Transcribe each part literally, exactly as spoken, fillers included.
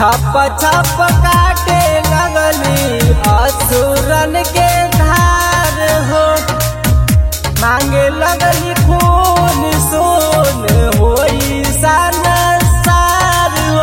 छप छप काटे लगली असुरन के धार हो, मांगे लगली खून सोन होई संसार हो।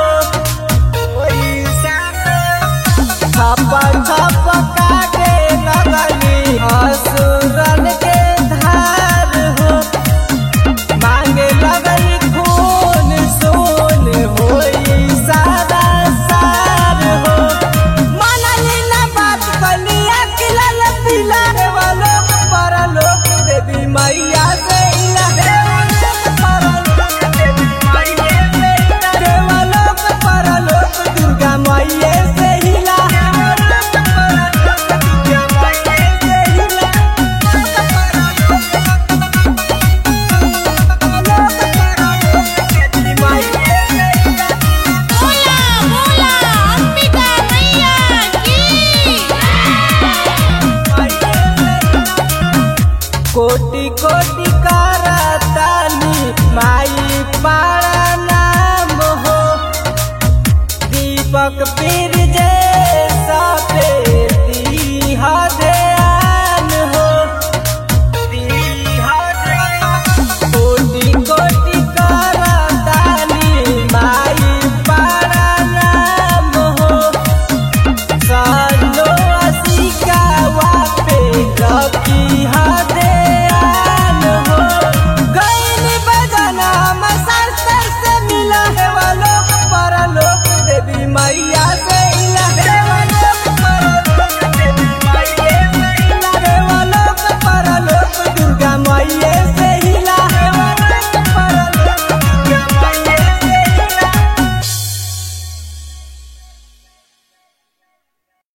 छप छप काटे लगली असुरन के धार हो, मांगे लगली खून सोन होई संसार हो। मनली ना बात कलिया खिलल पिला देवलोक परलोक देवी मैया से इला देवलोक परलोक दुर्गा मैया से हिला। कोटि कोटि करतानी माई पारा नाम हो, दीपक पीर जे साथे दीहा दे